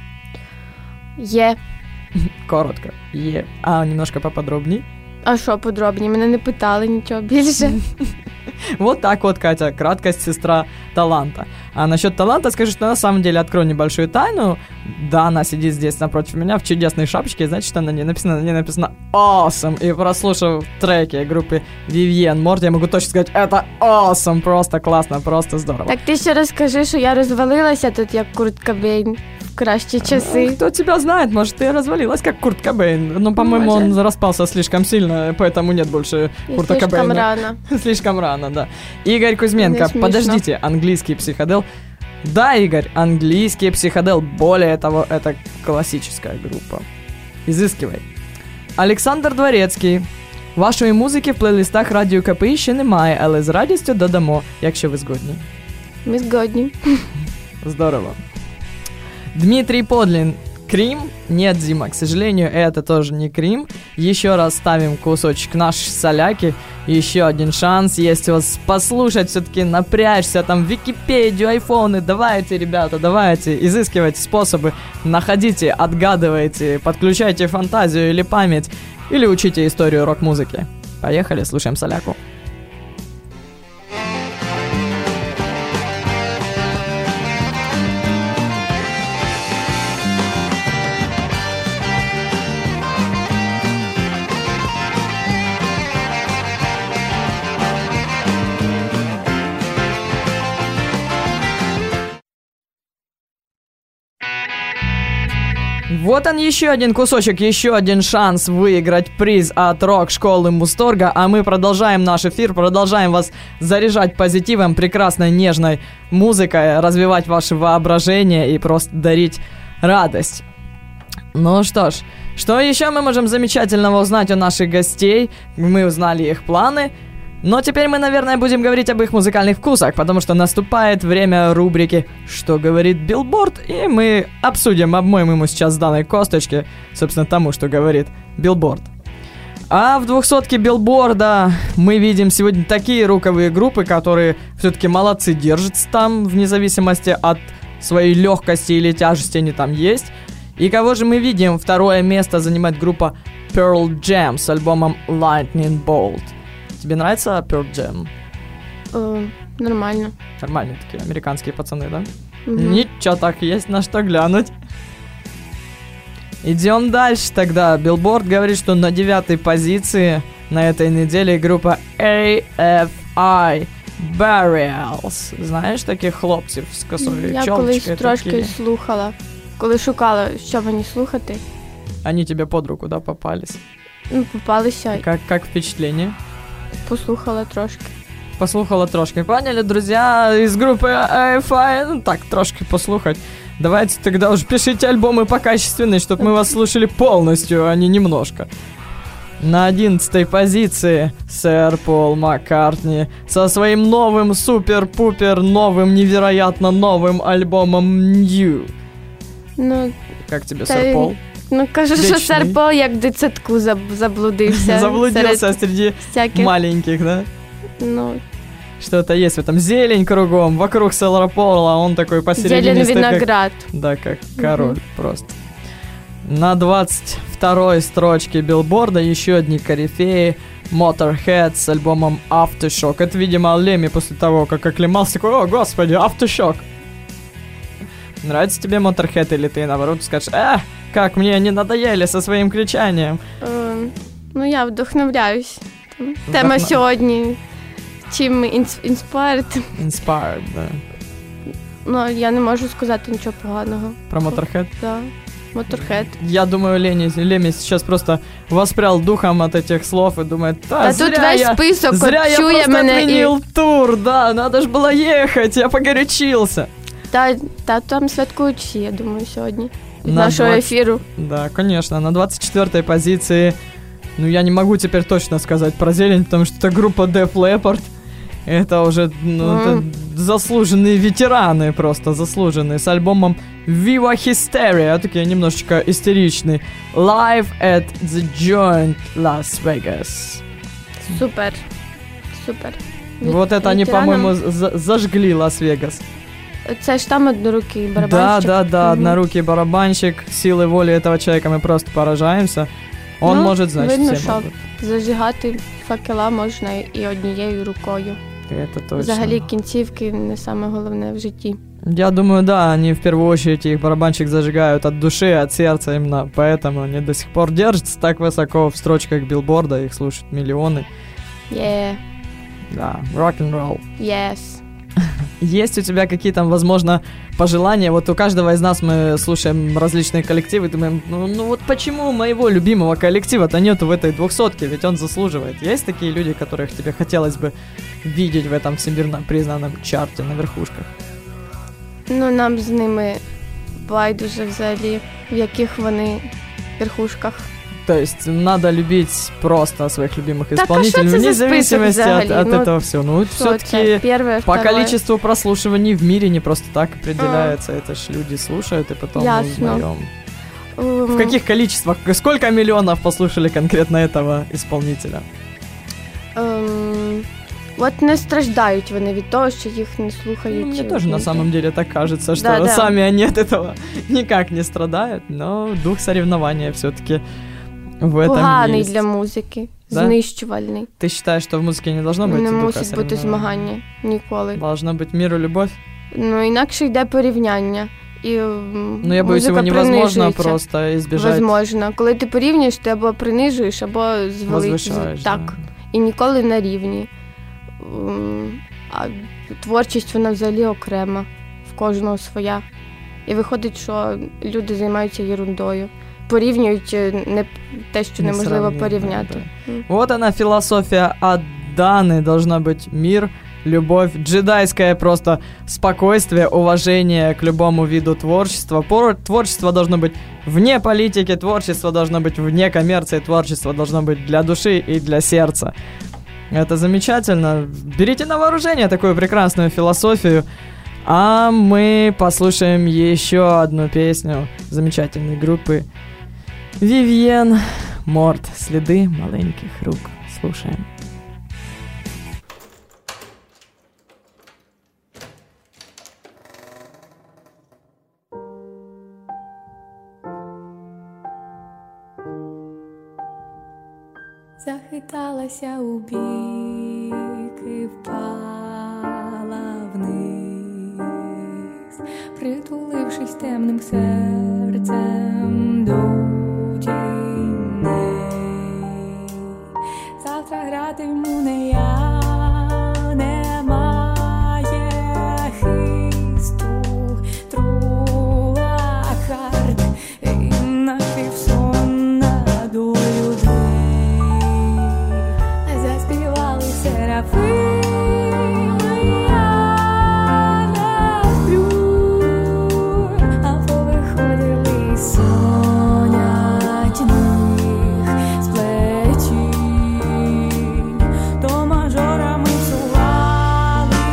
Є. Коротко, є. А немножко поподробней? А що подробні? Мене не питали нічого більше. Вот так вот, Катя, краткость сестра таланта. А насчет таланта скажу, что на самом деле открою небольшую тайну. Да, она сидит здесь напротив меня в чудесной шапочке, значит, на ней написано, на ней написано awesome. И прослушав треки группы Vivienne Morty, я могу точно сказать, это awesome, просто классно, просто здорово. Так ти ще розкажи, що я розвалилася тут, як Курт Кобейн в кращі часи. Кто тебя знает, может, ты развалилась, как Курт Кобейн. Но, по-моему, Может. он распался слишком сильно, поэтому нет больше І Курта слишком Кобейна. рано. Слишком рано, да. Игорь Кузьменко, Не смешно. подождите, английский психодел. Да, Игорь, английский психодел. Более того, это классическая группа. Изыскивай. Александр Дворецький. Вашої музики в плейлистах Радіо КПІ ще немає, але з радістю додамо, якщо ви згодні. Ми згодні. Здорово. Дмитрий Подлин. Крим? Нет, Дима, к сожалению, это тоже не Крим. Еще раз ставим кусочек нашей соляки. Еще один шанс есть у вас послушать, все-таки напрячься, там, Википедию, айфоны. Давайте, ребята, давайте, изыскивайте способы, находите, отгадывайте, подключайте фантазию или память, или учите историю рок-музыки. Поехали, слушаем соляку. Вот он, еще один кусочек, еще один шанс выиграть приз от рок-школы Мусторга. А мы продолжаем наш эфир, продолжаем вас заряжать позитивом, прекрасной, нежной музыкой, развивать ваше воображение и просто дарить радость. Ну что ж, что еще мы можем замечательного узнать у наших гостей? Мы узнали их планы. Но теперь мы, наверное, будем говорить об их музыкальных вкусах, потому что наступает время рубрики «Что говорит Билборд?», и мы обсудим, обмоем ему сейчас с данной косточки, собственно, тому, что говорит Билборд. А в двухсотке Билборда мы видим сегодня такие роковые группы, которые все-таки молодцы, держатся там, вне зависимости от своей легкости или тяжести они там есть. И кого же мы видим? Второе место занимает группа Pearl Jam с альбомом Lightning Bolt. Тебе нравится Pearl Jam? О, нормально. Нормальные такие американские пацаны, да? Угу. Ничего, так есть на что глянуть. Идем дальше тогда. Билборд говорит, что на девятой позиции на этой неделе группа эй эф ай Burials. Знаєш таких хлопців з косою Я колись чолочкою трошки такі? слухала, коли шукала, що мені слухати. Они тебе под руку, да, попались? Ну, попалися, Как, как впечатление? послухала трошки. Послухала трошки. Поняли, друзья, из группы эй эф ай, ну так, трошки послухать. Давайте тогда уже пишите альбомы покачественные, чтобы мы вас слушали полностью, а не немножко. На одиннадцатой позиции сэр Пол Маккартни со своим новым супер-пупер новым, невероятно новым альбомом New. Ну, Как тебе, та сэр й- Пол? ну кажу, що Вічний. сер Пол як в дитсадку заб- заблудився. Заблудился серед среди всяких, маленьких, да? ну, Что-то есть в этом. Зелень кругом, вокруг сэра Пола, он такой посередине зелен стоит, как- виноград. Да, как король просто. На двадцать второй строчке Билборда еще одни корифеи Motorhead с альбомом Aftershock. Это, видимо, Леми после того, как оклемался, такой: о, господи, Aftershock. Нравится тебе Motorhead, или ты, наоборот, скажешь: э, как мне они надоели со своим кричанием? Е, ну, я вдохновляюсь. Там Тема Вдохно- сьогодні. Чим інс- inspired. Inspired, да. Ну, я не можу сказати нічого поганого. Про Motorhead. Да. Motorhead. Я думаю, Лени, Леми сейчас просто воспрял духом от этих слов и думает: да, Та зря тут весь я... список Зря я чує просто мене і... отменил тур, да, надо ж было ехать, я погорячился. Та, та там святкують всі, я думаю, сьогодні. Від На нашого двадцать ефіру. Да, конечно, на двадцать четвёртой позиции, ну, я не могу теперь точно сказать про зелень, потому что это группа Def Leppard. Это уже, ну, Мгм. это заслуженные ветераны, просто заслуженные, с альбомом Viva Hysteria, такие немножечко истеричный. Live at the Joint Las Vegas. Супер. Супер. Вот это они, Ветеранам. по-моему, за- зажгли Лас-Вегас. Це ж там однорукий Да, барабанщик. да, да, Мгм. однорукий барабанщик, силой воли этого человека мы просто поражаемся. Он Ну, может, значит, видно, все що могут. зажигати факела можна і однією рукою. Это точно. Взагалі кінцівки не саме головне в житті. Я думаю, да, они в первую очередь, их барабанщик зажигают от души, от сердца, именно поэтому они до сих пор держатся так высоко в строчках билборда, их слушают миллионы. Yeah, Да, рок-н-ролл. yes. Есть у тебя какие-то, возможно, пожелания? Вот у каждого из нас мы слушаем различные коллективы, думаем, ну, ну вот почему у моего любимого коллектива-то нету в этой двухсотке, ведь он заслуживает. Есть такие люди, которых тебе хотелось бы видеть в этом всемирно признанном чарте на верхушках? Ну, нам з ними байдуже взагалі, в яких вони верхушках. То есть надо любить просто своих любимых Так, а исполнителей, что это вне за список зависимости от, взагалі? от Ну, этого всего. Ну, Що це? все-таки Перше, по второе. количеству прослушиваний в мире не просто так определяется. Это ж люди слушают и потом мы Ясно. узнаем. Ем, В каких количествах? Сколько миллионов послушали конкретно этого исполнителя? ем, От не страждають вони від того, що їх не слухають. Ну, мне тоже на самом деле так кажется, что Да, да. сами они от этого никак не страдают, но дух соревнования все-таки в этом Поганий есть. для музики, Да? знищувальний. Ты считаешь, что в музыке не должно быть Не духа мусить бути соревнования? змагання ніколи. Должно быть мир и любовь? Ну, інакше йде порівняння. І Ну, я боюсь, музика его невозможно принижується. просто избежать. Возможно. Коли ти порівнюєш, ти або принижуєш, або звели... Возвышаешь, Так. да. І ніколи на рівні. М, А творчість, вона взагалі окрема. В кожного своя. І виходить, що люди займаються ерундою. Порівнюють е, не те, що неможливо Несравненно, порівняти. да. Вот она философия Аданы. Должна быть мир, любовь, джедайское просто спокойствие, уважение к любому виду творчества. Пор- Творчество должно быть вне политики, творчество должно быть вне коммерции, творчество должно быть для души и для сердца. Это замечательно. Берите на вооружение такую прекрасную философию. А мы послушаем еще одну песню замечательной группы Вивьен Морт. Следы маленьких рук. Слушаем. Захиталася у бік і впала вниз, притулившись темним серцем до тіней. Завтра гратиму не я, немає хисту, трула карт і напівсон на долю дней. Заспівали серафими, я не сплю, а повиходили з сонячних сплетінь, то мажорами цували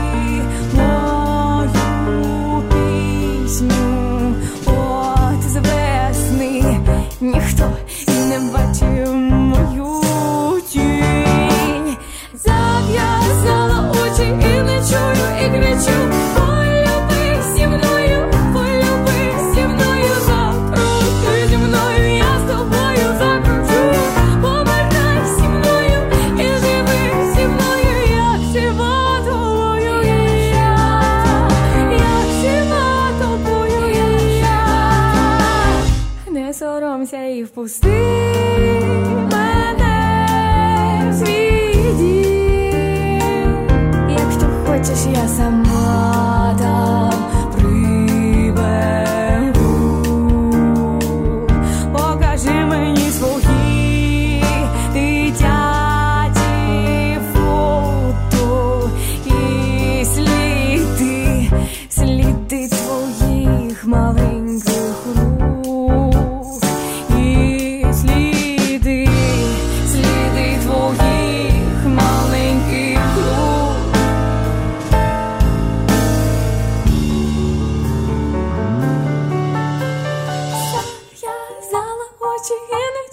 мою пісню. От з весни ніхто і не бачив мою тінь. Зав'язала очі і не чую, і кричу: полюби зі мною, полюби зі мною, закрути зі мною, я з тобою закручу. Повертай зі мною і живи зі мною, як всіма тобою є я, як всіма тобою є я. Не соромся і впусти мене в свій дім. Якщо хочеш, я сама там приберу. Покажи мені свої дитячі фото і сліди, сліди твоїх маленьких рук. І сліди, сліди твоїх маленьких рук.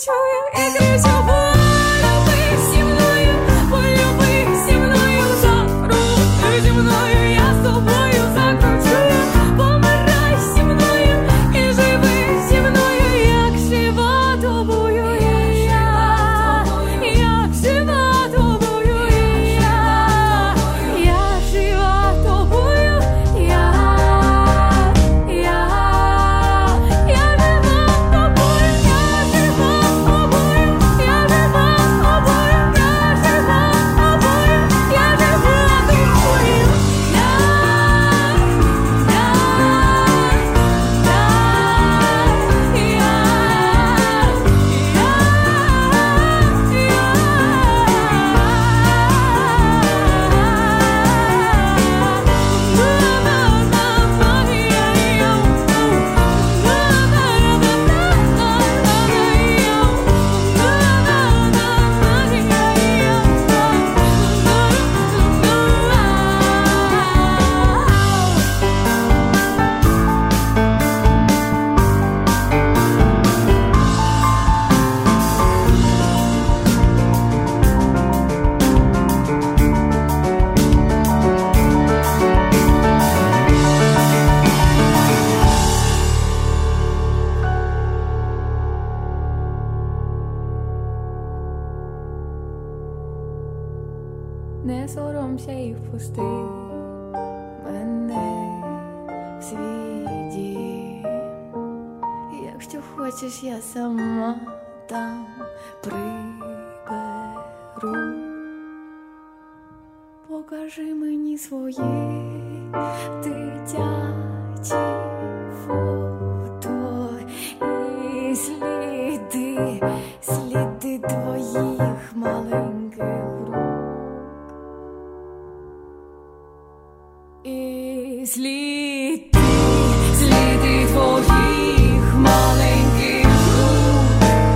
закручую и кричу: полюбись мною, полюбись мною, закрути мною, я з тобою закручую, помирай зі мною і живи зі мною, як жива тобою я, як жива тобою я, я жива тобою я, я, я жива тобою, я жива тобою, я жива тобою, я жива тобою, я жива тобою, я, не соромся і впусти мене в свій дім. Якщо хочеш, я сама там приберу. Покажи мені свої дитячі фото і сліди, сліди твоїх маленьких рук. І сліди, сліди твоїх маленьких рук.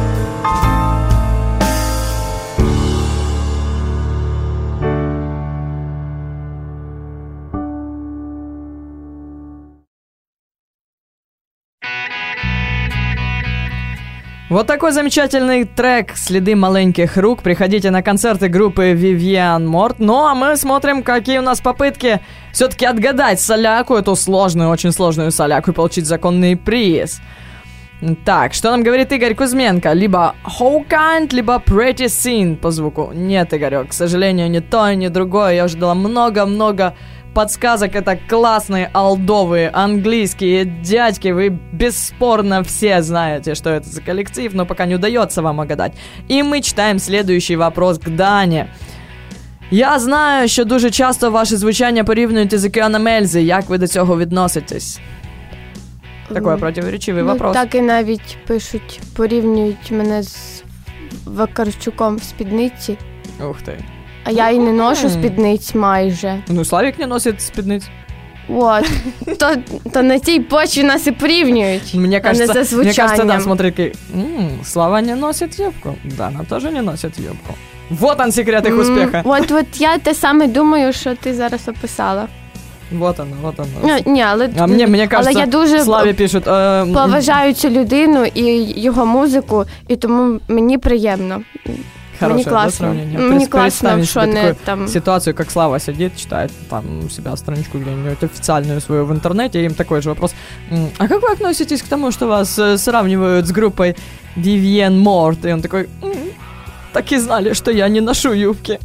Вот такой замечательный трек «Следы маленьких рук». Приходите на концерты группы Vivienne Mort. Ну, а мы смотрим, какие у нас попытки все-таки отгадать соляку, эту сложную, очень сложную соляку, и получить законный приз. Так, что нам говорит Игорь Кузьменко? Либо How Kind, либо Pretty Sin по звуку. Нет, Игорек, к сожалению, ни то, ни другое. Я уже дала много-много подсказок. Это классные олдовые английские дядьки. Вы бесспорно все знаете, что это за коллектив, но пока не удается вам угадать. И мы читаем следующий вопрос к Дане. Я знаю, що дуже часто ваше звучання порівнюють із Океаном Ельзи. Як ви до цього відноситесь? Такой противоречивий Ну, вопрос. так і навіть пишуть, порівнюють мене з Вакарчуком в спідниці, Ух ты. а я і не ношу спідниць майже. Ну, Славик не носит спидниц. От. То, то на тій почві нас і порівнюють, Мне кажется, а не за мне кажется, да, звучанням. смотри, какой, м, Слава не носит юбку. Дана тоже не носит юбку. Вот он, секрет их М, успеха. От, от я те саме думаю, що ти зараз описала. Вот оно, вот оно. Ну, ні, але, А мне, мне кажется, але я дуже Славе пишут... э, поважаю цю людину і його музику, і тому мені приємно. Хорошее, мені да, класно. сравнение? Мені Пред- класно, представим що себе не такую там... ситуацию, как Слава сидит, читает там у себя страничку где-нибудь официальную свою в интернете, и им такой же вопрос. М, А как вы относитесь к тому, что вас э, сравнивают с группой Vivienne Mort? И он такой... «М, Так и знали, что я не ношу юбки.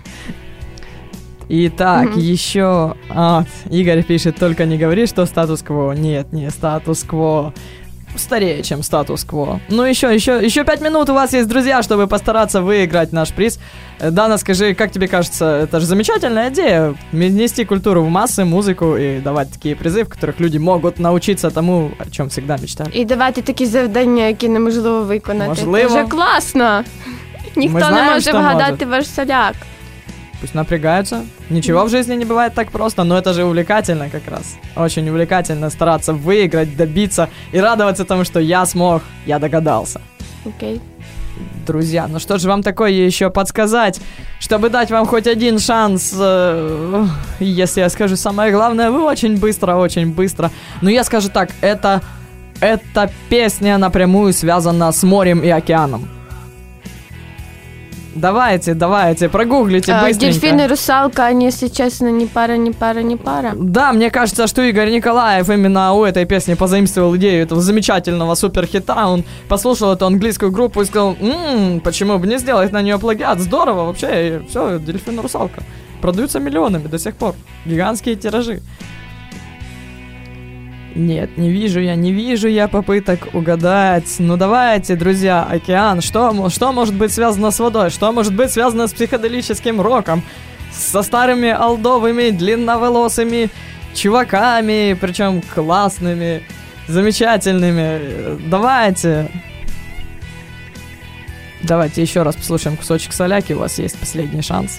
Итак, Мгм. еще... А, Игорь пишет, только не говори, что статус-кво. Нет, не статус-кво. Старее, чем статус-кво. Ну, еще, еще, еще пять минут у вас есть, друзья, чтобы постараться выиграть наш приз. Э, Дана, скажи, как тебе кажется, это же замечательная идея, нести культуру в массы, музыку и давать такие призы, в которых люди могут научиться тому, о чем всегда мечтали. І давати такі завдання, які неможливо виконати. Можливо. Це вже класно. Ніхто знаємо, не може що вгадати може. ваш соляк. Пусть напрягаются. Ничего в жизни не бывает так просто, но это же увлекательно как раз. Очень увлекательно стараться выиграть, добиться и радоваться тому, что я смог, я догадался. Окей. Друзья, ну что же вам такое еще подсказать, чтобы дать вам хоть один шанс, э, если я скажу самое главное, вы очень быстро, очень быстро. Но я скажу так, это, эта песня напрямую связана с морем и океаном? Давайте, давайте, прогуглите А, быстренько. Дельфин и русалка, они, если честно, не пара, не пара, не пара. Да, мне кажется, что Игорь Николаев именно у этой песни позаимствовал идею этого замечательного суперхита. Он послушал эту английскую группу и сказал: «Ммм, почему бы не сделать на нее плагиат? Здорово, вообще, и все, Дельфин и русалка. Продаются миллионами до сих пор. Гигантские тиражи». Нет, не вижу я, не вижу я попыток угадать. Ну давайте, друзья, океан. Что, мо- что может быть связано с водой? Что может быть связано с психоделическим роком? Со старыми олдовыми, длинноволосыми чуваками, причем классными, замечательными. Давайте. Давайте еще раз послушаем кусочек соляки. У вас есть последний шанс.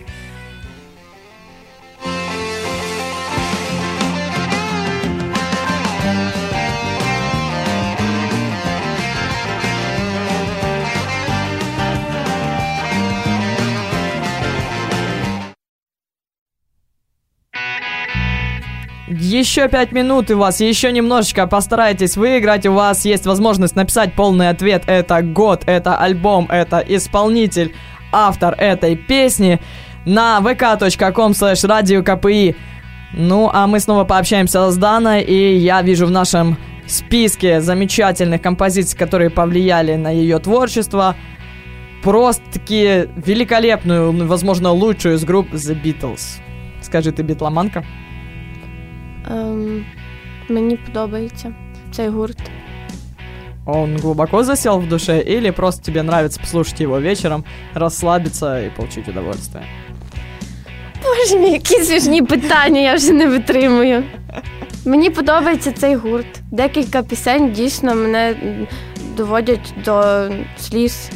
Еще пять минут у вас, еще немножечко постарайтесь выиграть. У вас есть возможность написать полный ответ. Это год, это альбом, это исполнитель, автор этой песни на vk.com slash radio kpi. Ну, а мы снова пообщаемся с Даной, и я вижу в нашем списке замечательных композиций, которые повлияли на ее творчество, просто-таки великолепную, возможно, лучшую из групп The Beatles. Скажи, ты битломанка? Ем, мені подобається цей гурт. Он глубоко засел в душе, или просто тебе нравится послушать его вечером, расслабиться и получить удовольствие? Боже мій, які смішні питання, я вже не витримую. Мені подобається цей гурт. Декілька пісень дійсно мене м, доводять до сліз.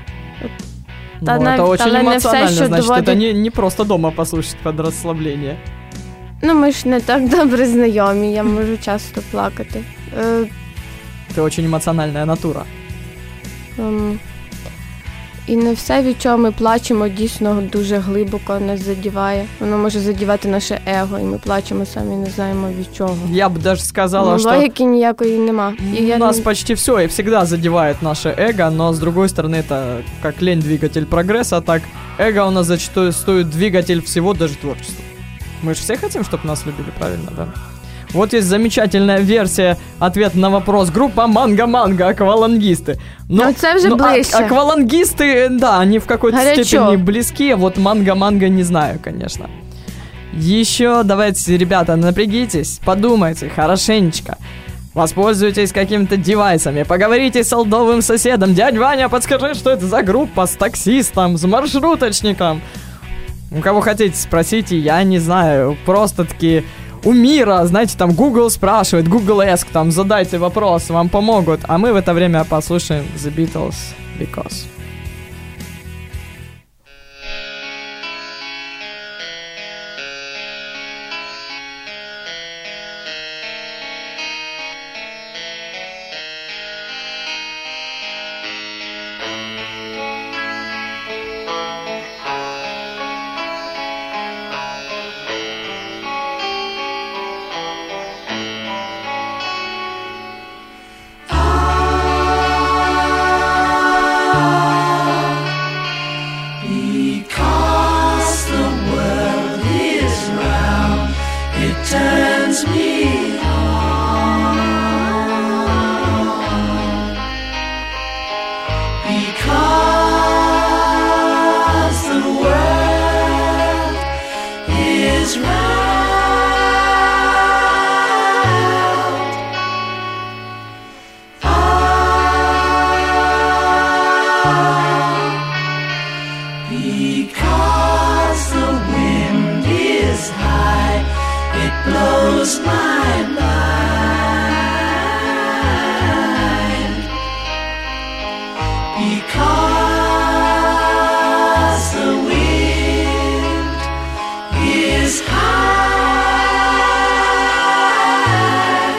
Та Ну, навіть- это очень але не все, эмоционально, що значит, доводить- это не, не просто дома послушать под расслабление. Ну, ми ж не так добре знайомі, я можу часто плакати. Е, Ты очень эмоциональная натура. ем, і не все, від чого ми плачемо, дійсно дуже глибоко нас задіває. Воно може задівати наше его, і ми плачемо самі не знаємо від чого. Я бы даже сказала, Ну, что логіки ніякої нема. І я у нас не- почти все и всегда задевает наше эго, но с другой стороны это как лень двигатель прогресса, так эго у нас зачастую стоит двигатель всего, даже творчества. Мы же все хотим, чтобы нас любили, правильно, да? Вот есть замечательная версия, ответ на вопрос. Группа Манго-Манго, аквалангисты. Ну, это уже а- ближе. аквалангисты, да, они в какой-то Горячо. степени близки, а вот Манго-Манго не знаю, конечно. Еще давайте, ребята, напрягитесь, подумайте хорошенечко. Воспользуйтесь какими-то девайсами, поговорите с олдовым соседом. Дядь Ваня, подскажи, что это за группа с таксистом, с маршруточником? У кого хотите, спросите, я не знаю. Просто-таки у мира, знаете, там Google спрашивает, Google Ask, там задайте вопрос, вам помогут. А мы в это время послушаем The Beatles Because. Because the world is round, it turns me on. Because the world is round, because the wind is high, it blows my mind. Because the wind is high,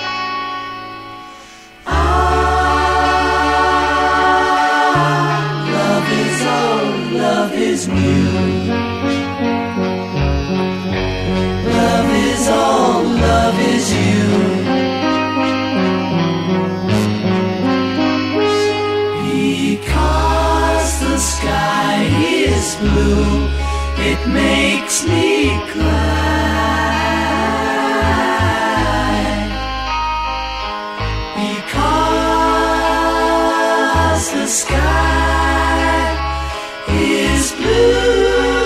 ah, love is old, love is new. Love is all, love is you. is blue, it makes me cry, because the sky is blue.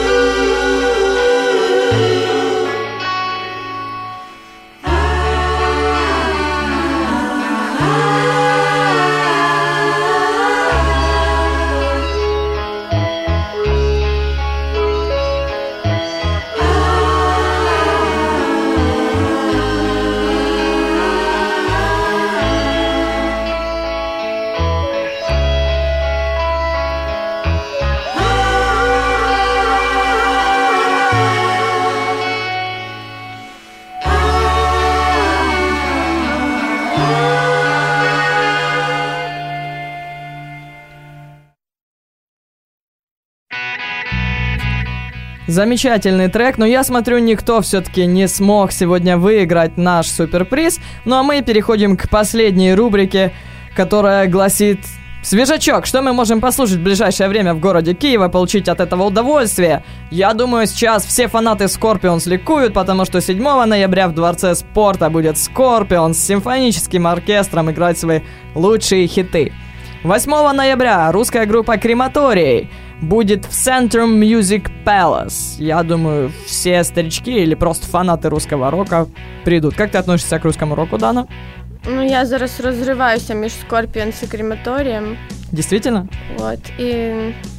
Замечательный трек, но я смотрю, никто все-таки не смог сегодня выиграть наш суперприз. Ну а мы переходим к последней рубрике, которая гласит «Свежачок». Что мы можем послушать в ближайшее время в городе Киева, получить от этого удовольствие? Я думаю, сейчас все фанаты Scorpions ликуют, потому что седьмого ноября в Дворце спорта будет Scorpions с симфоническим оркестром играть свои лучшие хиты. восьмого ноября русская группа «Крематорий» будет в Centrum Music Palace. Я думаю, все старички или просто фанаты русского рока придут. Как ты относишься к русскому року, Дана? Ну, я зараз розриваюся між Scorpions і Крематорієм. Действительно? От, і...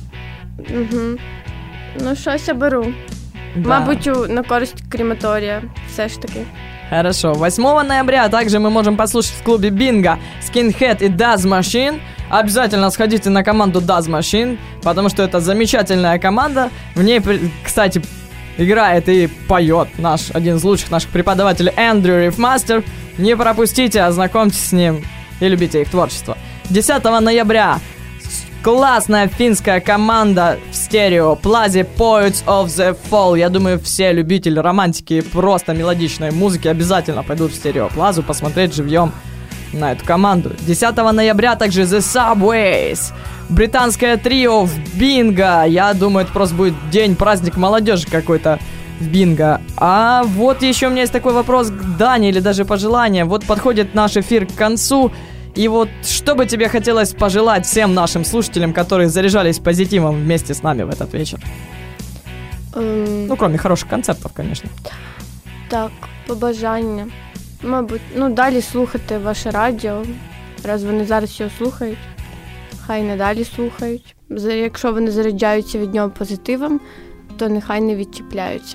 Угу. Ну, щось я беру. Да. Мабуть, у- на користь Крематорія. Все ж таки. Хорошо. восьмого ноября также мы можем послушать в клубе Бинго Skinhead и Daz Machine. Обязательно сходите на команду Daz Machine, потому что это замечательная команда. В ней, при- кстати, играет и поет наш один из лучших наших преподавателей Эндрю Рифмастер. Не пропустите, ознакомьтесь с ним и любите их творчество. десятого ноября классная финская команда в стерео Plaza Poets of the Fall. Я думаю, все любители романтики и просто мелодичной музыки обязательно пойдут в стерео Плазу посмотреть живьем на эту команду. десятого ноября также The Subways. Британское трио в Бинго. Я думаю, это просто будет день, праздник молодежи какой-то в Бинго. А вот еще у меня есть такой вопрос к Дане или даже пожелание. Вот подходит наш эфир к концу. И вот что бы тебе хотелось пожелать всем нашим слушателям, которые заряжались позитивом вместе с нами в этот вечер? Ем, Ну, кроме хороших концертов, конечно. Так, побажання. Мабуть, ну далі слухати ваше радіо, раз вони зараз його слухають. Хай надалі слухають. За- Якщо вони заряджаються від нього позитивом, то нехай не відчіпляються.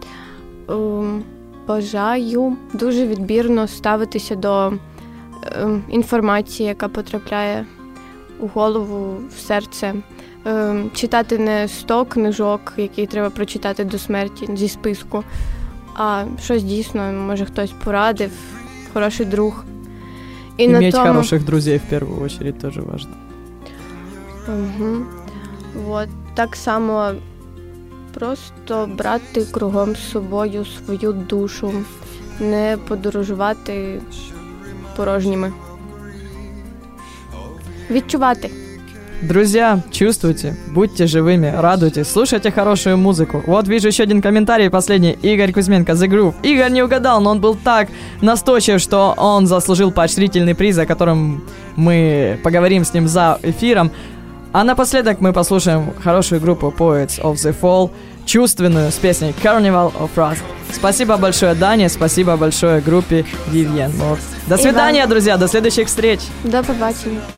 Ем, Бажаю дуже відбірно ставитися до ем, інформації, яка потрапляє у голову, в серце. Ем, Читати не сто книжок, які треба прочитати до смерті зі списку, а щось дійсно, може хтось порадив, хороший друг. І Иметь на тому... хороших друзей в первую очередь тоже важно. Угу. Вот. Так само просто брати кругом з собою свою душу, не подорожувати порожніми. Відчувати. Друзья, чувствуйте, будьте живыми, радуйтесь, слушайте хорошую музыку. Вот вижу еще один комментарий, последний. Игорь Кузьменко, The Groove. Игорь не угадал, но он был так настойчив, что он заслужил поощрительный приз, о котором мы поговорим с ним за эфиром. А напоследок мы послушаем хорошую группу Poets of the Fall, чувственную, с песней Carnival of Rust. Спасибо большое Дане, спасибо большое группе Vivienne. Вот. До свидания, друзья, до следующих встреч. До побачення.